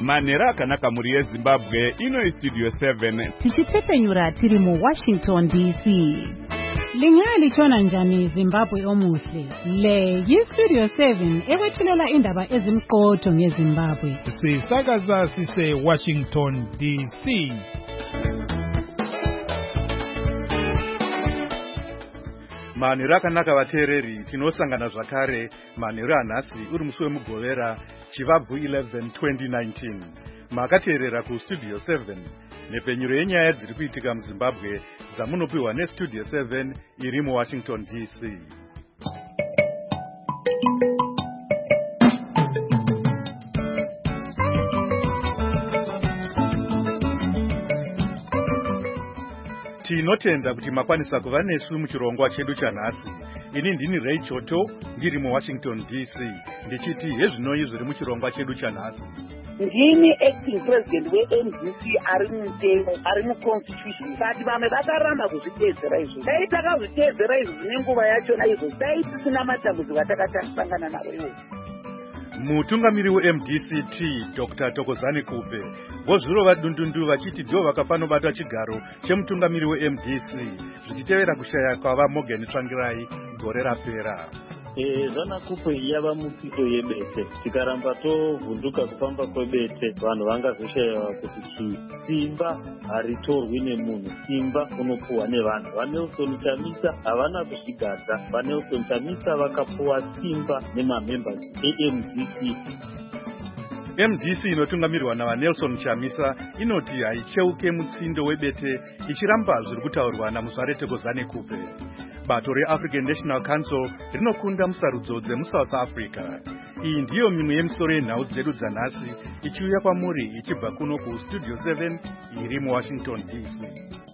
manhero akanaka muri yezimbabwe. Ino Studio 7 tichitsepenyura tiri mu Washington DC. Lingalitshona njani Zimbabwe omuhle? Le yi-Studio 7 ekwethulela indaba ezimqotho ngeZimbabwe. Sisakaza sise Washington DC. Manhero akanaka vateereri, tinosangana zvakare manhero anhasi uri musi wemugovera chivabvu 11 2019. Makateerera kuStudio 7 nepenyuro yenyaya dziri kuitika muZimbabwe dzamunopiwa neStudio 7 iri muWashington DC. Tinotenda kuti makwanisa kuva nesu muchirongwa chedu chanhasi. Ini ndini Ray Choto ndiri muWashington DC ndichiti hezvinoi zviri muchirongwa chedu chanhasi. Ndini acting president weMDC ari mutemo ari muconstitution. Kati vamwe vakaramba kuzviteedzera izvo. Dai takazviteedzera izvo zvine nguva yachona izvo dai tisina matambudziko atakasangana nawo iwo. Mutungamiri weMDCT Dr. Thokozani Kupe vozvirova dundundu vachiti ndivo vakafanobata chigaro chemutungamiri weMDC zvichitevera kushaya kwava Morgan Tsvangirai gore rapera. Zvana Kupe yava mupito yebete. Tikaramba tovhunduka kufamba kwebete vanhu vangazoshayiwa kuti simba haritorwi nemunhu, simba unopuwa nevanhu. vaNelson Chamisa havana kuzvigadza. vaNelson Chamisa vakapuwa simba nemamembers eMDC. MDC inotungamirwa navaNelson Chamisa inoti haicheuke mutsindo webete ichiramba zviri kutaurwa naMuzvare Thokozani Kupe. Bato reAfrican National Council rinokunda musarudzo dzemuSouth Africa. Iyi ndiyo mimwe yemisoro yenhau dzedu dzanhasi ichiuya kwamuri ichibva kuno kuStudio 7 iri muWashington DC.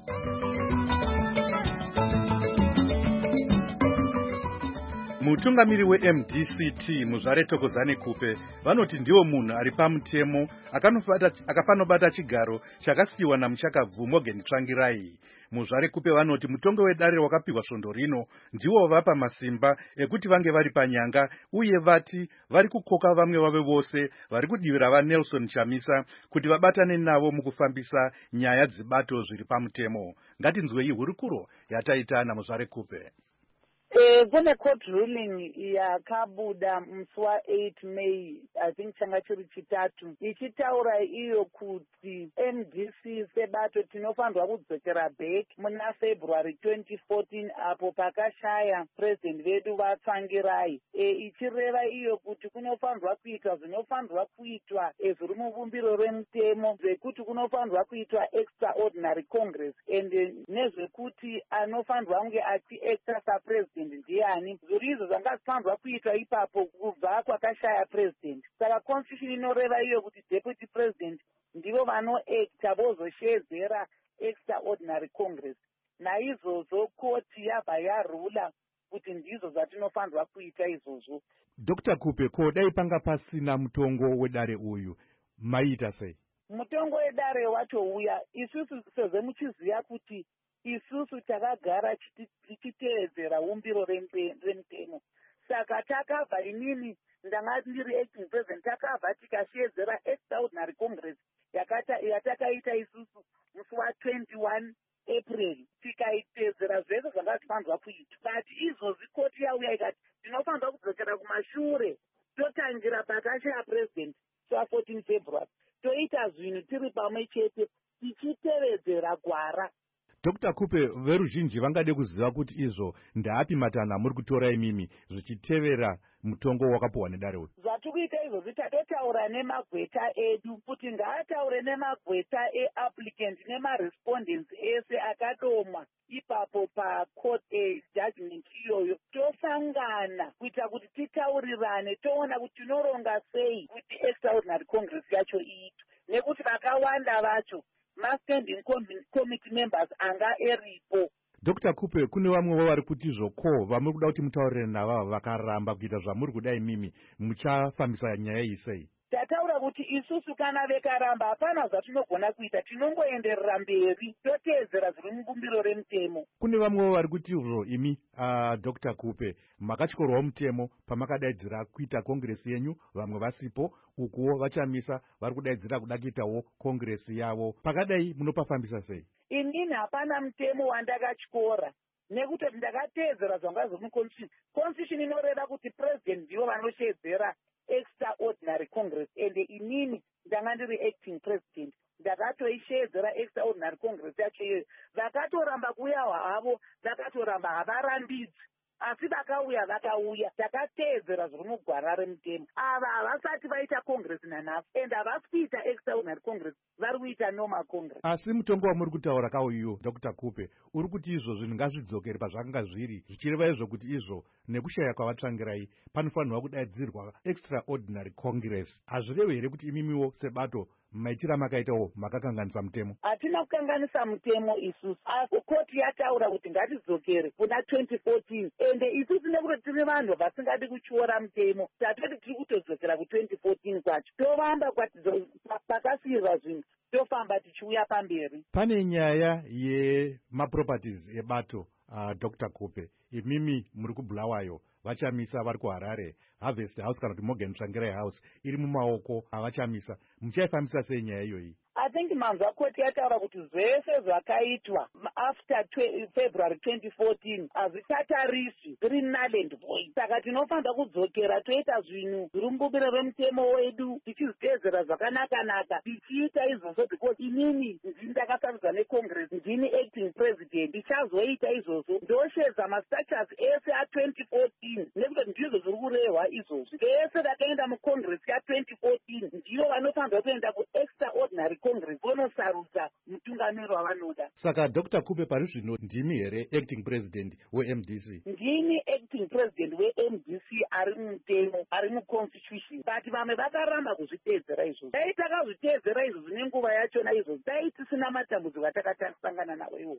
Mutungamiri weMDCT Muzvare Thokozani Kupe vanoti ndiwo munhu ari pamutemo akafanobata chigaro chakasiyiwa namuchakabvu Morgan Tsvangirai. Muzvare Kupe vanoti mutongo wedare wakapiwa svondo rino ndiwo vapa masimba ekuti vange vari panyanga uye vati vari kukoka vamwe vave vose vari kudivira vaNelson Chamisa kuti vabatane navo mukufambisa nyaya dzibato zviri pamutemo. Ngatinzwei hurukuro yataita naMuzvare Kupe. Kune court ruling yakabuda musi wa8 May, I think changa chiri chitatu, ichitaura iyo kuti MDC sebato tinofanirwa kudzokera back muna February 2014 apo pakashaya president vedu vaTsvangirai. Ichireva iyo kuti kunofanirwa kuitwa zvinofanirwa kuitwa zviri mubumbiro remutemo, zvekuti kunofanirwa kuitwa extraordinary congress and nezvekuti anofanirwa kunge achiacta sapresident ndiani. Zviri izvo zvanga zvifanirwa kuitwa ipapo kubva kwakashaya president. Saka constitution inoreva iyo kuti deputy president ndivo vanoacta vozoshedzera extraordinary congress. Naizvozvo koti yabva yarula kuti ndizvo zvatinofanirwa kuita izvozvo. Dr. Kupe, ko dai panga pasina mutongo wedare uyu maita sei? Mutongo wedare watouya, isusu sezvo muchiziva kuti isusu takagara tichiteedzera umbiro remutemo. Saka takabva, inini ndanga ndiri acting president, takabva tikashedzera extraordinary congress yatakaita isusu musi wa21 April, tikaiteedzera zvese zvanga zvifanirwa kuitwa. Kati izvozvi koti yauya ikati tinofanirwa kudzokera kumashure totangira pakashaya president sa14 February, toita zvinhu tiri pamwe chete tichitevedzera gwara. Dr. Kupe, veruzhinji vangade kuziva kuti izvo ndaapi matanho amuri kutora imimi zvichitevera mutongo wakapuwa nedare uyu. Zvatikuita izvozvi tatotaura nemagweta edu kuti ngaataure nemagweta eapplicant nemarespondents ese akadomwa ipapo pacourt judgment iyoyo. Tosangana kuita kuti titaurirane toona kuti tinoronga sei kuti extraordinary congress yacho iitwe, nekuti vakawanda vacho ma-standing committee members anga eripo. Dr. Kupe, kune vamwe vari kuti zvoko vamuri kuda kuti mutaurire navava vakaramba kuita zvamuri kudai mimi muchafambisa nyaya iyi sei? Tataura kuti isusu kana vekaramba hapana zvatinogona kuita, tinongoenderera mberi toteedzera zviri mubumbiro remutemo. Kune vamwewo vari kuti izvo imi Dr. Kupe makatyorwawo mutemo pamakadaidzira kuita kongiresi yenyu, vamwe vasipo, ukuwo vachamisa vari kudaidzira kuda kuitawo kongiresi yavo. Pakadai munopafambisa sei? Inini hapana mutemo wandakatyora nekuti ndakateedzera zvanga zviri muconstitution. Constitution inoreva kuti president ndivo vanoshedzera extraordinary congress, ende inini ndanga ndiri acting president ndakatoishedzera extraordinary congress yacho iyoyo. Vakatoramba kuuya havo, vakatoramba havarambidzi, asi vakauya vakauya, takateedzera zviri mugwara remutemo. Ava havasati vaita congress nanhasi, ende havasi kuita extraordinary congress, vari kuita normal congress. Asi mutongo wamuri kutaura kauyo Dr. Kupe uri kuti izvo zvinhu ngazvidzokere pazvakanga zviri, zvichireva izvo kuti izvo nekushaya kwavatsvangirai panofanirwa kudaidzirwa extraordinary congress. Hazvirevi here kuti imimiwo sebato maitira makaitawo makakanganisa mutemo? Hatina kukanganisa mutemo isusu, asi koti yataura kuti ngatidzokere kuna 2014, ende isusu nekuti tine vanhu vasingadi kutyora mutemo, tatoti tiri kutodzokera ku2014 kwacho, tovamba pakasiyirwa zvinhu, tofamba tichiuya pamberi. Pane nyaya yemaproperties ebato Dr. Kupe, imimi muri kuBulawayo, vachamisa vari kuHarare, Harvest House kana kuti Morgan Tsvangirai House iri mumaoko avachamisa. Muchaifambisa sei nyaya iyoyi? I think manzwa koti yataura kuti zvese zvakaitwa after February 2014 hazvichatariswi, zviri null and void. Saka tinofanira kudzokera toita zvinhu zviri mubumbiro remutemo wedu, tichiziteedzera zvakanaka-naka, tichiita izvozvo because inini ndini ndakasarudzwa neCongress, ndini acting president, ndichazoita izvozvo ndoshedza mastructures ese a2014 nekuti ndizvo zviri kurehwa izvozvi. Vese vakaenda muCongress ya2014 ndivo vanofanirwa kuenda kuextraordinary Congress vonosarudza mutungamiri wavanoda. Saka Dr. Kupe pari zvino ndimi here acting president weMDC? Ndini acting president weMDC ari mutemo, ari muconstitution, but vamwe vakaramba kuzviteedzera izvozvo. Dai takazviteedzera izvozvo nenguva yachona izvozvo, dai tisina matambudziko atakasangana nawo iwo.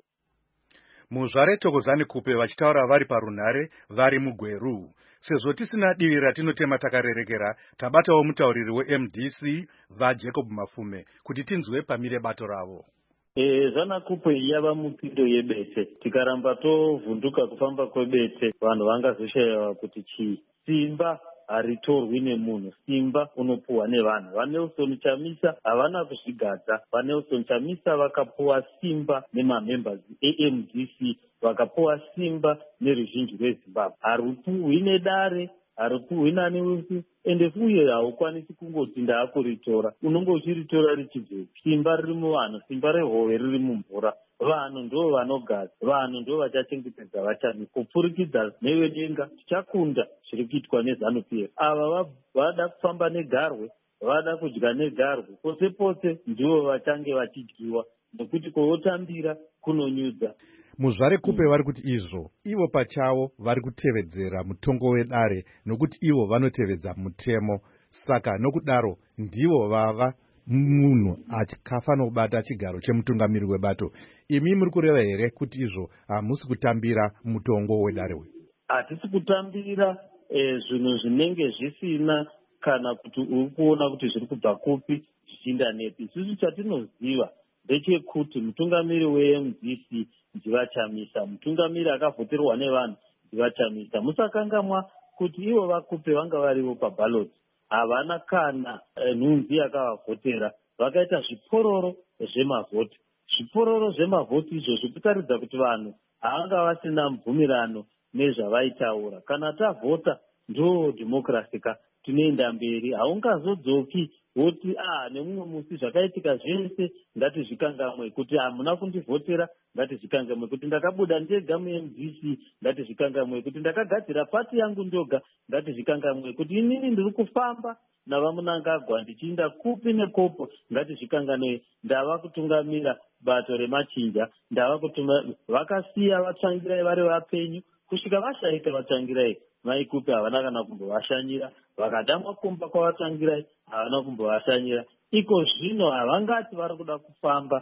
Muzvare Thokozani Kupe vachitaura vari parunhare vari muGweru. Sezvo tisina divi ratinotema takarerekera, tabatawo mutauriri weMDC vaJacob Mafume kuti tinzwe pamire bato ravo. Zvana Kupe yava mupindo yebete. Tikaramba tovhunduka kufamba kwebete, vanhu vangazoshayiwa kuti chii. Simba haritorwi nemunhu, simba unopuhwa nevanhu. VaNelson Chamisa havana kuzvigadza. VaNelson Chamisa vakapuwa simba nemamembers eMDC, vakapuwa simba neruzhinji rweZimbabwe. Harupuhwi nedare, harupuhwi nani wese, ende uye haukwanisi kungoti ndaakuritora. Unonge uchiritora richibve. Simba riri muvanhu, simba rehove riri mumvura. Vanhu ndo vanogadza, vanhu ndo vachachengetedza vachami. Kupfurikidza newedenga tichakunda zviri kuitwa neZANU-PF. Ava vada kufamba negarwe, vada kudya negarwe, pose pose ndivo vachange vachidyiwa, nekuti kwovotambira kunonyudza. Muzvare Kupe vari kuti izvo ivo pachavo vari kutevedzera mutongo wedare nokuti ivo vanotevedza mutemo. Saka nokudaro ndivo vava munhu akafanira kubata chigaro chemutungamiri webato. Imi muri kureva here kuti izvo hamusi kutambira mutongo wedare uyu? Hatisi kutambira zvinhu zvinenge zvisina kana kuti uri kuona kuti zviri kubva kupi zvichiinda nepi. Isusu chatinoziva ndechekuti mutungamiri weMDC ndivachamisa, mutungamiri akavhoterwa nevanhu ndivachamisa. Musakangamwa kuti ivo vaKupe vanga varivo paballot, havana kana nhunzi yakavavhotera, vakaita zvipororo zvemavhoti. Zvipororo zvemavhoti izvozvo kutaridza kuti vanhu havanga vasina mubvumirano nezvavaitaura. Kana tavhota ndo dhimokirasi ka, tinoenda mberi. Haungazodzoki woti nemumwe musi zvakaitika zvese ngatizvikangamwe, kuti hamuna kundivhotera ngatizvikangamwe, kuti ndakabuda ndega muMDC ngatizvikangamwe, kuti ndakagadzira pati yangu ndoga ngatizvikangamwe, kuti inini ndiri kufamba navamunangagwa ndichiinda kupi nekopo ngatizvikanganwe. Ndava kutungamira bato remachinja, ndava kutuma vakasiya vatsvangirai vari vapenyu kusvika vashaika vatsvangirai. VaKupe havana kana kumbovashanyira, vakada makomba kwavatsvangirai havana kumbovashanyira. Iko zvino havangati vari kuda kufamba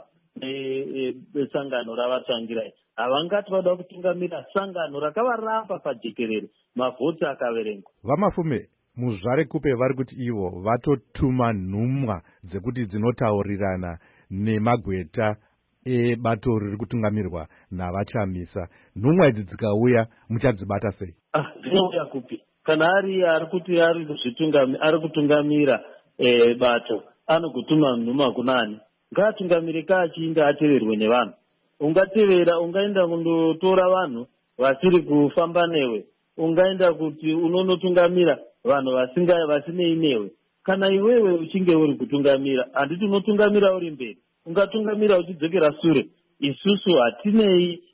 nesangano ravatsvangirai, havangati vada kutungamira sangano rakavaramba pajekerere, mavhoti akaverengwa. VaMafume, muzvarekupe vari kuti ivo vatotuma nhumwa dzekuti dzinotaurirana nemagweta ebato riri kutungamirwa navachamisa. Nhumwa idzi dzikauya muchadzibata sei? Dzinouya kupi? Kana ari kuti ari kutungamira bato anogutuma nhumwa kunani? Ngaatungamire kachinda ateverwe nevanhu. Ungatevera, ungaenda kundotora vanhu vasiri kufamba newe, ungaenda kuti unonotungamira vanhu vasinei newe. Kana iwewe uchinge uri kutungamira, handiti unotungamira uri mberi, ungatungamira uchidzokera sure. Isusu hatinei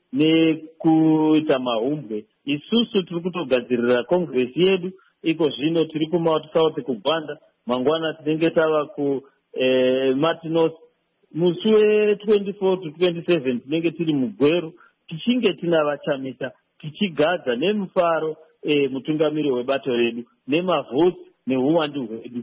nekuita mahumbwe, isusu tiri kutogadzirira kongresi yedu. Iko zvino tiri kuMount South kuGwanda, mangwana tinenge tava kuMartinos. Musi we24 to 27 tinenge tiri mugweru, tichinge tina vachamisa, tichigadza nemufaro mutungamiri webato redu, nemavhotsi neuwandu hwedu.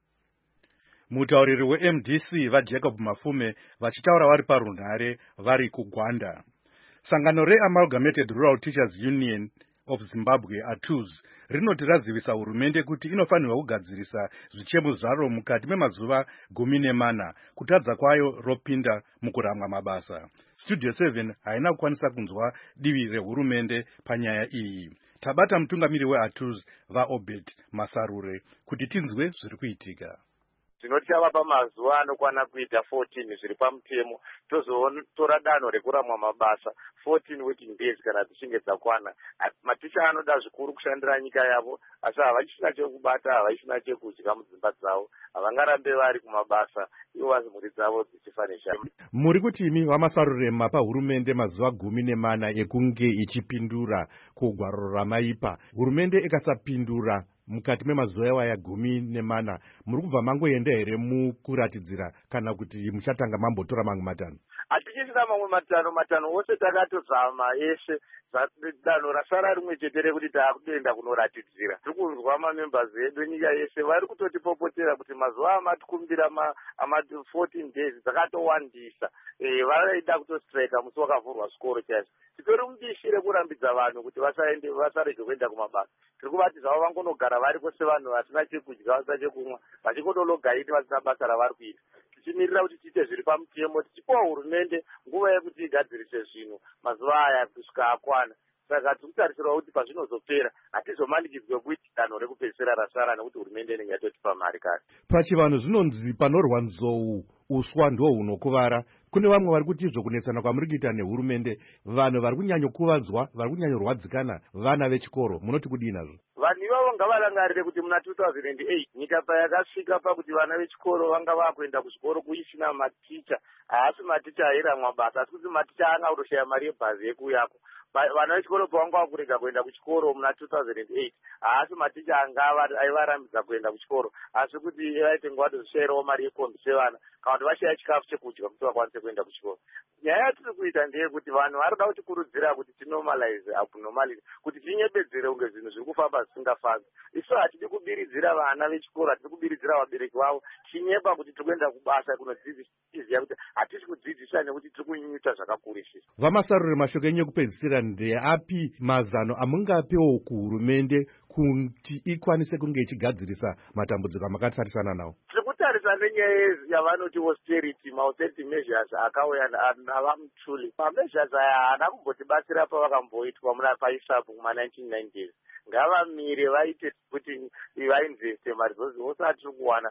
Mutauriri weMDC vaJacob Mafume vachitaura vari parunhare vari kuGwanda. Sangano reAmalgamated Rural Teachers Union of Zimbabwe, ATUZ, rinoti razivisa hurumende kuti inofanirwa kugadzirisa zvichemo zvaro mukati memazuva 14 kutadza kwayo ropinda mukuramwa mabasa. Studio 7 haina kukwanisa kunzwa divi rehurumende panyaya iyi. Tabata mutungamiri weATUZ vaObed Masarure kuti tinzwe zviri kuitika. Tinochava pamazuva anokwana kuita 14 zviri pamutemo, tozotora danho rekuramwa mabasa 14 working days kana dzichinge dzakwana. Maticha anoda zvikuru kushandira nyika yavo, asi havachisina chekubata, havachisina chekudya mudzimba dzavo, havangarambe vari kumabasa ivo mhuri dzavo dzichifanisha. Muri kuti imi vaMasarure mapa hurumende mazuva 14 ekunge ichipindura kugwaro ramaipa. Hurumende ikasapindura mukati memazuva waya 14, muri kubva mangoenda here mukuratidzira kana kuti muchatanga mambotora mamwe matano? Hatichisina mamwe matano wose takatozama eshe. Danho rasara rimwe chete rekuti taakutoenda kunoratidzira. Tiri kunzwa mamembers edu nyika yese vari kutotipopotera kuti mazuva amatikumbira 14 days dzakatowandisa. Varaida kutostrika musi wakavhurwa zvikoro chaizvo. Titori mudishi rekurambidza vanhu kuti vasarege kuenda kumabasa. Tiri kuvatizavo vangonogara vari kwose vanhu vasina chekudya, vasina chekumwa, vachikotologaiti vasina basa ravari kuita. Tichimirira kuti tiite zviri pamutemo, tichipawo hurumende nguva yekuti igadzirise zvinhu mazuva aya kusvika akwana. Saka tiri kutarisirwa kuti pazvinozopera hatizomanikidzwe kuita danho rekupedzisira rasara nekuti hurumende inenge yatotipa mari kare. Pachivanhu zvinonzi panorwa nzou uswa ndo hunokuvara. Kune vamwe vari kuti izvo kunetsana kwamuri kuita nehurumende, vanhu vari kunyanyokuvadzwa, vari kunyanyorwadzikana vana vechikoro, munoti kudii nazvo? Vanhu ivavo ngavarangarire kuti muna 2008 nyika payakasvika pakuti vana vechikoro vanga vakuenda kuzvikoro kuisina maticha. Haasi maticha airamwa basa, asi kuti maticha anga kutoshaya mari yebhazi yekuyako. Vana vechikoro pavanga vakurega kuenda kuchikoro muna 2008 haasi maticha anga aivarambidza kuenda kuchikoro, asi kuti vaite nguva tozoshairawo mari yekombi sevana kana kuti vashaya chikafu chekudya kuti vakwanise kuenda kuchikoro. Nyaya yatiri kuita ndeyekuti vanhu vari kuda kutikurudzira kuti tinormalize abnormality, kuti tinyepedzere kunge zvinhu zviri kufamba zvisingafambi. Isu hatidi kubiridzira vana vechikoro, hatidi kubiridzira vabereki vavo, chinyepa kuti tiri kuenda kubasa kunodzidzisa kuti hatisi kudzidzisa nekuti tiri kunyunyuta zvakakurisisa. VaMasarure, mashoko enyu ekupedzisira ndeapi mazano amungapewo kuhurumende kuti ikwanise kunge ichigadzirisa matambudziko amakatarisana nawo? Tiri kutarisa nenyaya yavanoti austerity measures akauya navamuchuli. Mameasures aya haana kumbotibatsira pavakamboitwa muna paisapu kuma1990s. Ngavamire vaite kuti vainveste mari dzose vosati tiri kuwana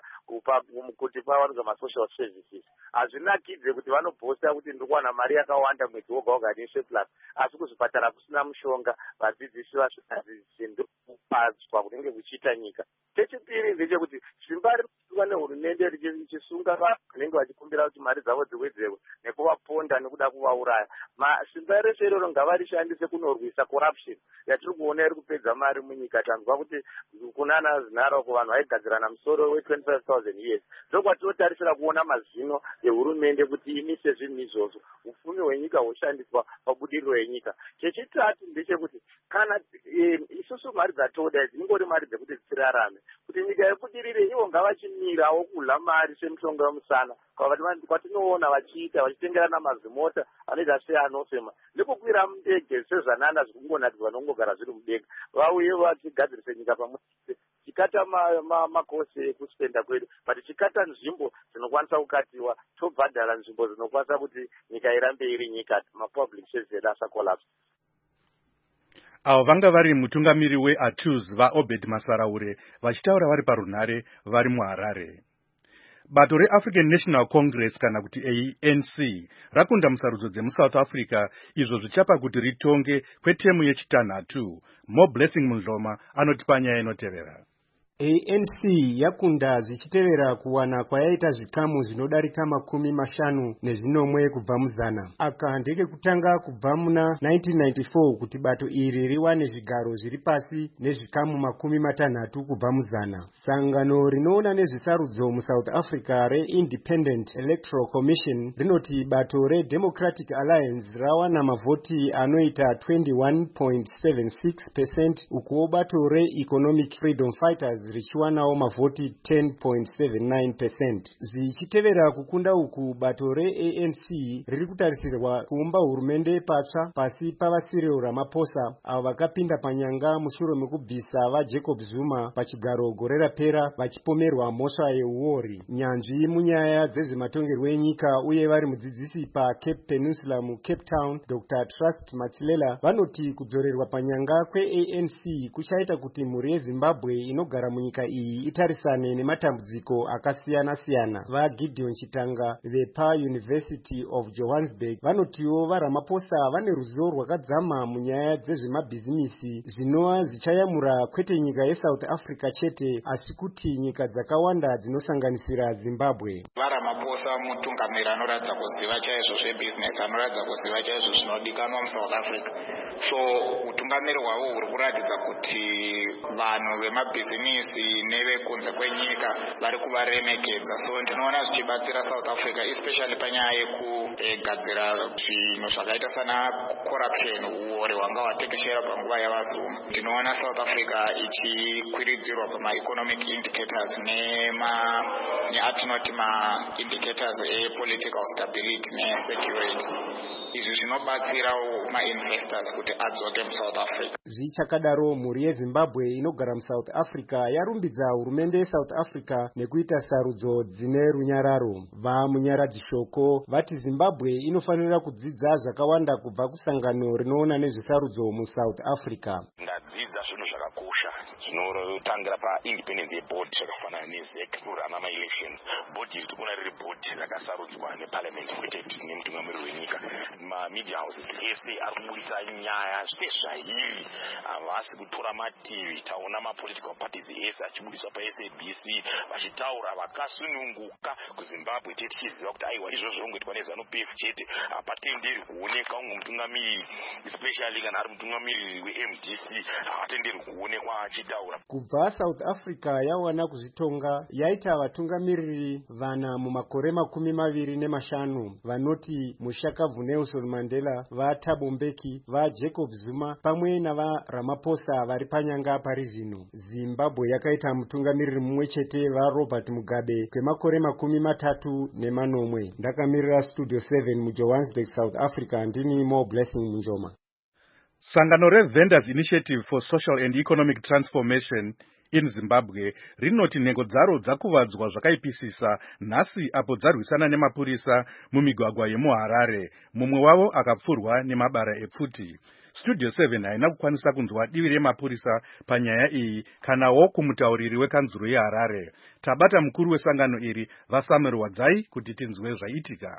kuti pawanikwa masocial services. Hazvinakidze kuti vanobhosta kuti ndiri kuwana mari yakawanda mwedzi woga woga nesurplus, asi kuzvipatara kusina mushonga, vadzidzisi vasvinadzidzisi ndokupadzwa kunenge kuchiita nyika. Chechipiri ndechekuti simba rinoitwa nehurumende richisunga vanhu vanenge vachikumbira kuti mari dzavo dziwedzerwe nekuvaponda nekuda kuvauraya. Simba reshe iroro ngavarishandise kunorwisa corruption yatiri kuona iri kupedza mari munyika. Tanzwa kuti kunana zinaroko vanhu vaigadzirana musoro we25,000 years. Ndokwatinotarisira kuona mazino ehurumende kuti imise zvinhu izvozvo, upfumi hwenyika hushandiswa pabudiriro yenyika. Chechitatu ndechekuti kana isusu mari dzatoda idzi ingori mari dzekuti dzirarame, kuti nyika ibudirire ivo ngavachimirawo kudla mari semushonga wemusana kwatinoona vachitengerana mazimota anoita seanosema nekukwira mudege sezvanana zvikungonatirwa nokungogara zviri mudenga. Vauye vachigadzirise nyika pamwe tichikata makosi ekuspenda kwedu, but tichikata nzvimbo dzinokwanisa kukatiwa, tobhadhara nzvimbo dzinokwanisa kuti nyika irambe iri nyika, mapublic services asakolapse. Avo vanga vari mutungamiri weATUS vaObed Masaraure vachitaura vari parunhare vari muHarare. Bato reAfrican National Congress kana kuti ANC rakunda musarudzo dzemuSouth Africa izvo zvichapa kuti ritonge kwetemu yechitanhatu. More Blessing Mundloma anoti panyaya inotevera. ANC yakunda zichitevera kuwana kwayaita zvikamu zvinodarika 50 kubva muzana. Aka ndeke kutanga kubva muna 1994 kuti bato iri riwane zvigaro zviri pasi nezvikamu 60 kubva muzana. Sangano rinoona nezvisarudzo muSouth Africa reIndependent Electoral Commission rinoti bato reDemocratic Alliance rawana mavhoti anoita 21.76%, ukuwo bato reEconomic Freedom Fighters richiwanawo mavhoti 10.79%. Zvichitevera kukunda uku, bato reANC riri kutarisirwa kuumba hurumende patsva pasi pavaCyril Ramaphosa avo vakapinda panyanga mushure mekubvisa vaJacob Zuma pachigaro gore rapera vachipomerwa mhosva yeuori. Nyanzvi munyaya dzezvematongerwo enyika uye vari mudzidzisi paCape Peninsula muCape Town, Dr. Trust Matsilela, vanoti kudzorerwa panyanga kweANC kuchaita kuti mhuri yeZimbabwe inogara munyika iyi itarisane nematambudziko akasiyana-siyana. VaGideon Chitanga vepaUniversity of Johannesburg vanotiwo vaRamaphosa vane ruzivo rwakadzama munyaya dzezvemabhizinisi zvinova zvichayamura kwete nyika yeSouth Africa chete asi kuti nyika dzakawanda dzinosanganisira Zimbabwe. VaRamaphosa mutungamiri anoratidza kuziva chaizvo zvebusiness, anoratidza kuziva chaizvo zvinodikanwa muSouth Africa. So utungamiri hwavo huri kuratidza kuti vanhu vemabhizinisi nevekunze kwenyika vari kuvaremekedza. So ndinoona zvichibatsira South Africa especially panyaya yekugadzira zvinhu zvakaita sana corruption, uori hwanga hwatekeshera panguva yavaZuma. Ndinoona South Africa ichikwiridzirwa pamaeconomic indicators neatinoti maindicators epolitical stability nesecurity. Izvi zvinobatsirawo mainvestors kuti adzoke muSouth Africa. Zvichakadaro, mhuri yeZimbabwe inogara muSouth Africa yarumbidza hurumende yeSouth Africa nekuita sarudzo dzine runyararo. Vamunyaradzishoko vati Zimbabwe inofanira kudzidza zvakawanda kubva kusangano rinoona nezvesarudzo muSouth Africa. Ngadzidza zvinhu zvakakosha zvinotangira paindependence yeboard yakafanana neZEC kurana maelections. Board iri tikuona riri board rakasarudzwa neparliament kwete nemutungamiri wenyika. Media houses ese ari kubudisa nyaya sezvairi, havasi kutora mativi. Taona mapolitical parties ese achibudiswa paSABC vachitaura vakasununguka kuZimbabwe tichiziva kuti aiwa izvozvo zvinongoitwa neZANU-PF chete, hapatenderi kuoneka umwe mutungamiri, especially kana ari mutungamiri weMDC havatenderi kuonekwa achitaura. Kubva South Africa yawana kuzvitonga yaita vatungamiriri vana mumakore 25 vanoti Mushakabvu Nelson Mandela, vaThabo Mbeki, vaJacob Zuma pamwe navaRamaphosa vari panyanga pari zvino. Zimbabwe yakaita mutungamiriri mumwe chete, vaRobert Mugabe, kwemakore 34. Ndakamirira Studio 7 muJohannesburg, South Africa. Ndini More Blessing Mundloma. Sangano reVendors Initiative for Social and Economic Transformation in Zimbabwe rinoti nhengo dzaro dzakuvadzwa zvakaipisisa nhasi apo dzarwisana nemapurisa mumigwagwa yemuHarare. Mumwe wavo akapfurwa nemabara epfuti. Studio 7 haina kukwanisa kunzwa divi remapurisa panyaya iyi kanawo kumutauriri wekanzuro yeHarare. Tabata mukuru wesangano iri vaSamuel Wadzai kuti tinzwe zvaitika.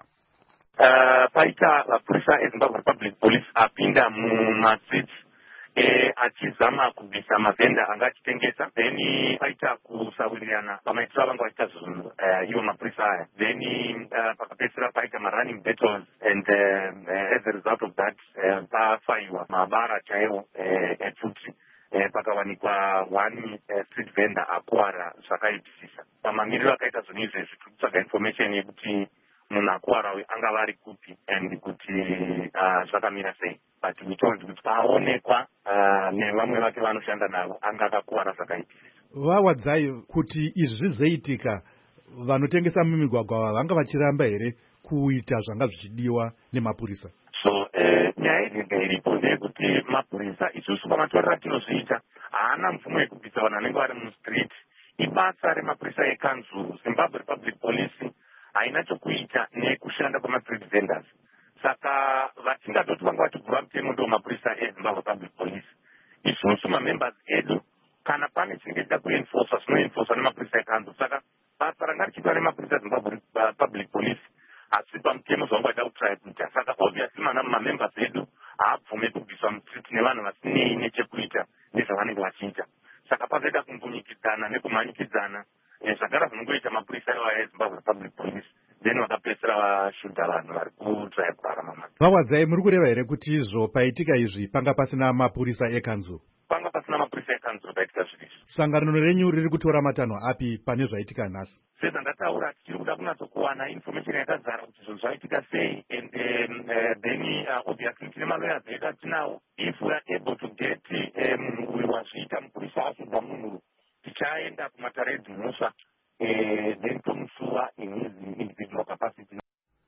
Paita mapurisa eZimbabwe Public Police apinda mumatsitsi achizama kubvisa mavhenda anga achitengesa, then paita kusawirirana pamaitiro avangu vachiita zvinhu iwo mapurisa aya, then pakapedzisira paita marunning battles and as a result of that pafaiwa mabara chaiwo epfuti. Pakawanikwa one street vendor akuwara zvakaipisisa. Pamamiriro akaita zvinhu izvezvi kutsvaga information yekuti munhu akuwara uyu angava ari kupi and kuti zvakamira sei, but we told kuti paonekwa nevamwe vake vanoshanda navo anga akakuwara zvakaipisisa. Vawadzai kuti izvi zvizoitika vanotengesa mumigwagwa vanga vachiramba here kuita zvanga zvichidiwa nemapurisa? So nyaya iripo ndeyekuti mapurisa isusu pamatorero atinozviita haana mvumo yekubvisa vanhu vanenge vari mustreet. Ibasa remapurisa ekanzuru. Zimbabwe Republic Police haina chokuita nekushanda kwama-street vendors. Saka vatingatoti vanga vatigura mutemo ndo mapurisa eZimbabwe Public Police. Isusu mamembers edu kana pane chinenge chida kuenforsa zvinoenforsa nemapurisa ekanzuru. Saka basa ranga richiitwa nemapurisa eZimbabwe Public Police asi pamutemo zvanga vaida kutry kuita. Saka obviously mamembers edu haabvume kubviswa mustreet nevanhu vasinei nechekuita nezvavanenge vachiita. Saka pakaita kumbunyikidzana nekumhanyikidzana zvagara zvinongoita mapurisa eZimbabwe Public Police. Then vakapedzisira vashuta vanhu vari kutry kurarama. Vawadzai, muri kureva here kuti izvo paitika izvi panga pasina mapurisa ekanzuru? Panga pasina mapurisa ekanzuru paitika zvirizvi. Sangano renyu riri kutora matanho api pane zvaitika nhasi? Sezvandataura tichiri kuda kunatsokuwana information yakazara kuti zvinhu zvaitika sei, and then obviously tine malawyers edu atinawo. If we are able to get munhu wazviita mupurisa asvibva munhu, tichaenda kumatare edzinhusva then tomusuwa in his individual capacity.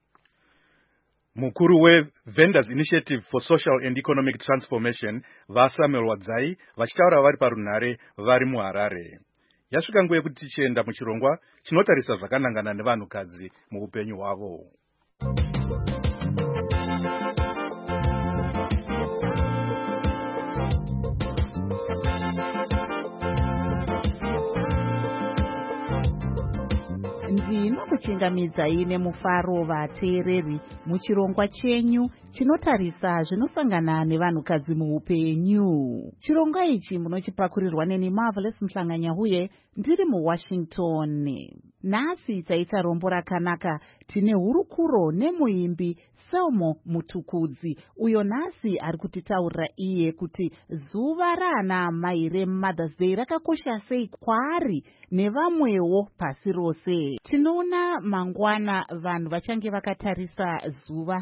Mukuru weVendors Initiative for Social and Economic Transformation vaSamuel Wadzai vachitaura vari parunhare vari muHarare. Yasvika nguva yekuti tichienda muchirongwa chinotarisa zvakanangana nevanhukadzi muupenyu hwavo. Ndinokuchingamidzai nemufaro vateereri muchirongwa chenyu chinotarisa zvinosangana nevanhukadzi muupenyu. Chirongwa ichi munochipakurirwa neni Marvelous Mhlanganyahuye ndiri muWashington. Nhasi taita rombo rakanaka, tine hurukuro nemuimbi Selmo Mutukudzi, uyo nhasi ari kutitaurira iye kuti zuva raana amai reMother's Day rakakosha sei kwaari nevamwewo pasi rose. Tinoona mangwana vanhu vachange vakatarisa zuva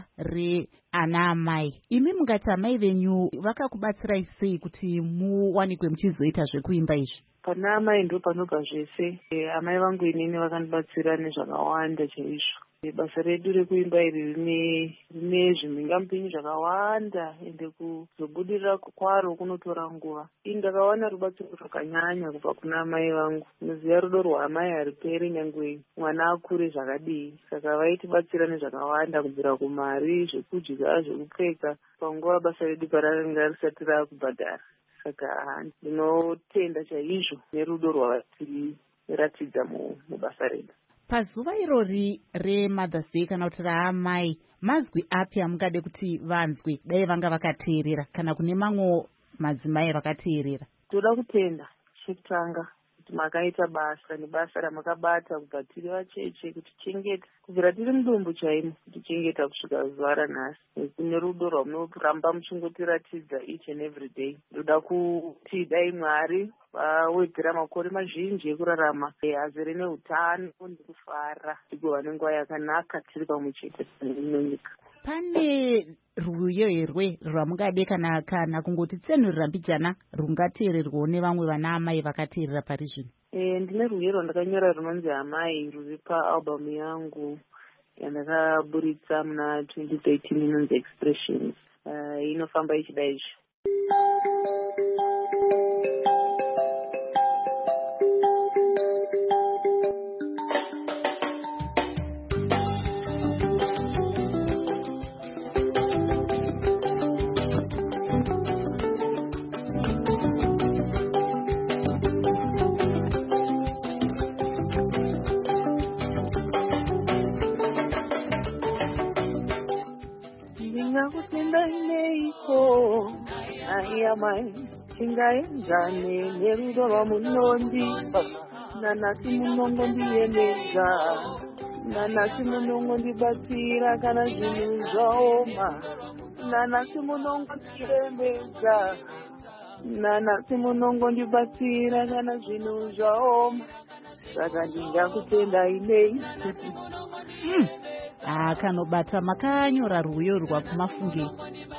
reana amai. Imi mungati amai venyu vakakubatsirai sei kuti muwanikwe muchizoita zvekuimba izvi? Pana amai ndo panobva zvese. Amai vangu inini vakandibatsira nezvakawanda chaizvo. Basa redu rekuimba iri rine zvimhingamupinyi zvakawanda, ende kuzobudirira kwaro kunotora nguva. Ndakawana rubatsiro rwakanyanya kubva kuna amai vangu. Muziya rudo rwaamai hariperi nyangwe mwana akure zvakadii. Saka vaitibatsira nezvakawanda, kubvira kumari, zvekudya, zvekupfeka, panguva basa redu parakanga risati rakubhadhara. Saka ndinotenda chaizvo nerudo rwavatiratidza mubasa redu. Pazuva irori reMother's Day kana kuti raamai, mazwi api amungade kuti vanzwe dai vanga vakateerera kana kune mamwe madzimai vakateerera? Toda kutenda chekutanga kuti makaita basa nebasa ramakabata kubva tiri vacheche kutichengeta kubvira tiri mudumbu chaimo, kutichengeta kusvika zuva ranhasi, kune rudo rwamunoramba muchingotiratidza each and every day. Ndoda kuti dai Mwari vawedzera makore mazhinji ekurarama azere neutano nekufara, tigova nenguva yakanaka tiri pamwe chete nenyika. Pane rwiyo herwe rwamungade kana kungoti tsenurira mbijana rungateererwawo nevamwe vana amai vakateerera pari zvino? Ndine rwiyo rwandakanyora runonzi Amai, rwuri paalbamu yangu yandakaburitsa muna 2013 inonzi Expressions. Inofamba ichida izvi. Amai, tingaenzane nerudo rwamunondipa, nanasi munongondiyemedza, nanasi munongondibatsira kana zvinhu zvaoma, nanasi munongondiremedza, nanasi munongondibatsira kana zvinhu zvaoma, saka ndingakutendai nei. Kanobata makanyora rwiyo rwapfumafunge.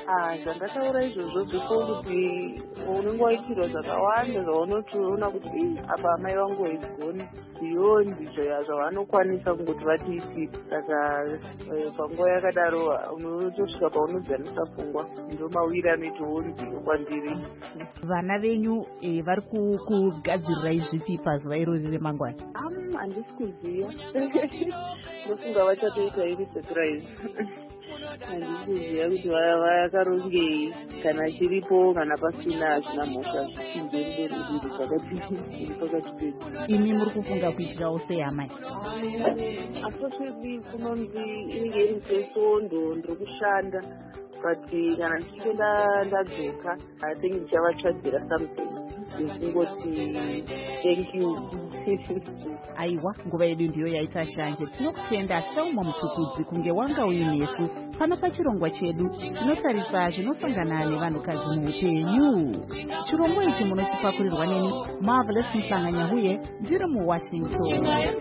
Zvandataura izvozvo before kuti unenge waitirwa zvakawanda zvaunotoona kuti apa amai vangu vaigona beyond zvavanokwanisa kungoti vatiiti. Saka panguva yakadaro unotosvika paunodzanisa pfungwa ndomawira anoitoonzi kwandiri. Vana venyu vari kugadzirirai zvipi pazuva irori remangwana? Handisi kuziva. Ndofunga vachatoita iri surprise. Handisi kuziva kuti vakarongei, kana chiripo kana pasina hazvina mhosva zvichinzemberi zvakati pakati pedu. Imi muri kufunga kuitirawo sei amai? Unfortunately kunonzi inenge iri sesondo ndiri but kana ndichinge ndadzoka I think ndichavatsvagira something ndikungoti thank you. Aiwa, nguva yedu ndiyo yaita shanje. Tinokutenda Selma Mutukudzi kunge wanga uinesu pano pachirongwa chedu chinotarisa zvinosangana nevanhukadzi muupenyu. Chirongwa ichi munochipakurirwa neni Marvelous Mhlanga-Nyahuye ndiri muWashington.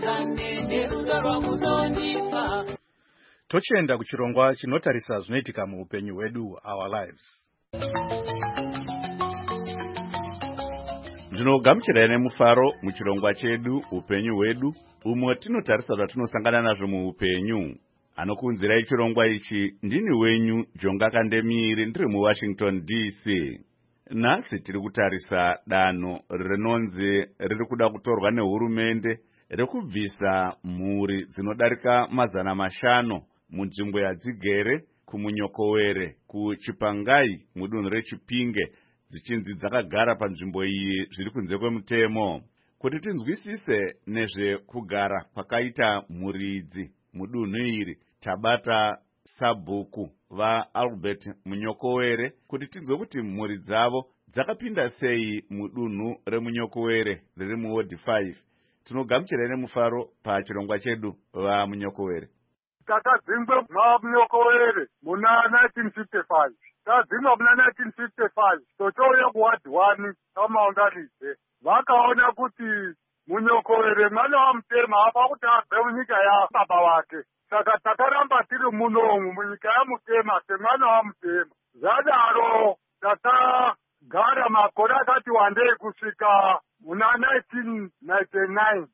Tochienda kuchirongwa chinotarisa zvinoitika muupenyu hwedu, our lives. Ndinogamuchirai nemufaro muchirongwa chedu upenyu hwedu, umwe tinotarisa zvatinosangana nazvo muupenyu. Anokuunzirai chirongwa ichi ndini wenyu Jonga Kandemiri ndiri muWashington DC. Nhasi tiri kutarisa danho rinonzi riri kuda kutorwa nehurumende rekubvisa mhuri dzinodarika 500 munzvimbo yaDzigere, kuMunyokowere, kuChipangai mudunhu reChipinge, dzichinzi dzakagara panzvimbo iyi zviri kunze kwemutemo. Kuti tinzwisise nezvekugara kwakaita mhuri idzi mudunhu iri, tabata sabhuku vaAlbert Munyokowere kuti tinzwe kuti mhuri dzavo dzakapinda sei mudunhu reMunyokowere riri muWard 5. Tinogamuchirai nemufaro pachirongwa chedu vaMunyokowere. Takadzingwe mwaMunyokowere muna 1955. Tadzingwa muna 1955 tochouya kuWard 1 tamaunganidze. Vakaona kuti Munyokowere mwana waMutema apa kuti abve munyika yababa wake. Saka takaramba tiri munomu munyika yaMutema semwana waMutema. Zvadaro takagara makore akati wandei kusvika muna 1999.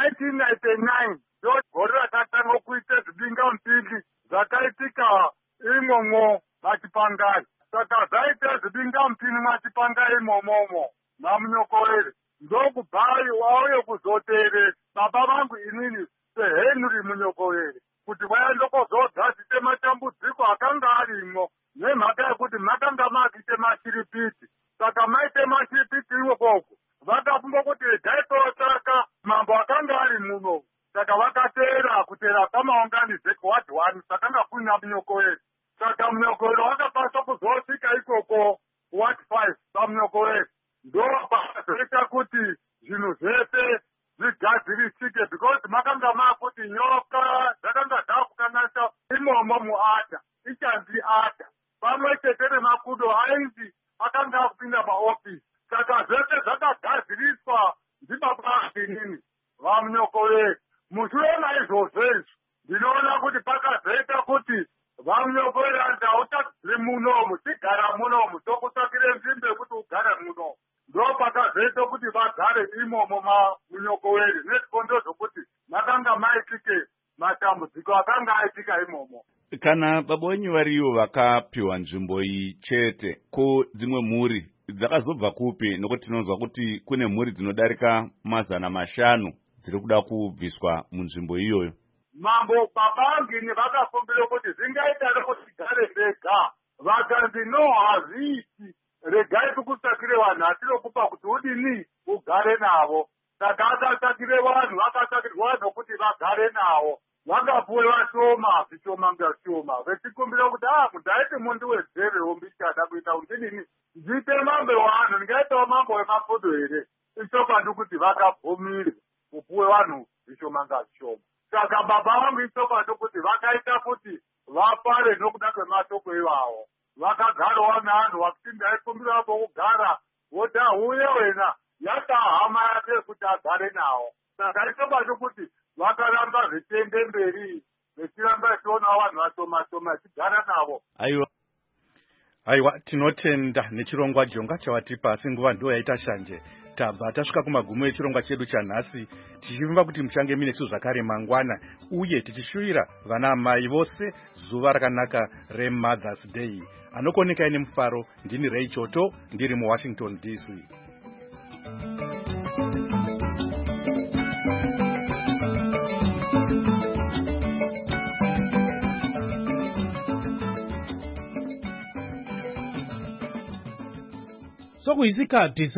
1999 ndogore rakatanga kuita zvibingamupingi zvakaitika imwomwo maChipangai. Saka zvaita zvibingamupingi maChipangai imomomo naMunyokowere ndokubhai wauye kuzoteerera baba vangu inini seHenry Munyokowere kuti vaende kuzogadzise matambudziko akanga arimwo nemhaka yekuti makanga makuite mashiripiti. Saka maite mashiripiti ikoko vakafunga kuti regai totsvaka mambo akanga ari muno. Saka vakateera kuteera pamaunganize kuWard 1 sakanga kuna Munyokowere. Saka Munyokowere wakapaswa kuzosvika ikoko kuWard 5 paMunyokowere. Ndo pakazoita kuti zvinhu zvese zvigadzirisike because makanga makuti nyoka dzakanga dzakukanasa imomo muAdha, ichanzi Adha. Pamwe chete nemakudo ainzi akanga akupinda maofisi. Saka zvese zvakagadziriswa ndibaba inini vaMunyokowere. Mushure maizvozvo izvi ndinoona kuti pakazoita kuti vaMunyokowere anzi hautadzire munomu, tigara munomu, tokutsvakire nzvimbo yekuti ugare munomu. Ndo pakazoita kuti vagare imomo maMunyokowere nezvikondo zvokuti makanga maitike matambudziko akanga aitika imomo. Kana baba wenyu variyo vakapiwa nzvimbo iyi chete, ko dzimwe mhuri dzakazobva kupi? Nokuti tinonzwa kuti kune mhuri dzinodarika 500 dziri kuda kubviswa munzvimbo iyoyo. Mambo babangini vakafumbira kuti zvingaita kuti tigare vega. Vakanzi no, hazviiti, regai tikutsvakire vanhu atinokupa kuti udini ugare navo. Saka akatsvakire vanhu, vakatsvakirwa vanhu kuti vagare navo. Vakapuwe vashoma zvishoma ngashoma vechikumbira kuti mudaiti mundu wedzeve mbichada kuita undinini ndiite mambo wevanhu, ndingaitawo mambo wemakodo here. Ichokwadi kuti vakabvumirwa kupuwe vanhu zvishoma ngashoma. Saka baba vangu ichokwadi kuti vakaita kuti vapare nokuda kwematoko ivavo. Vakagarawo nevanhu vakuti ndaikumbira kugara voti uye wena yata hama yake kuti agare nawo. Saka ichokwadi kuti vakaramba zvichiende mberi vechiramba ichiona vanhu vashoma shoma vachigara navo. Aiwa. Aiwa, tinotenda nechirongwa jonga chawatipa senguva ndo yaita shanje. Tabva tasvika kumagumo echirongwa chedu chanhasi, tichivimba kuti muchange minesu zvakare mangwana, uye tichishuvira vana mai vose zuva rakanaka reMothers Day. Anokonekai nemufaro, ndini Ray Choto, ndiri muWashington DC. Sokuyisikhathi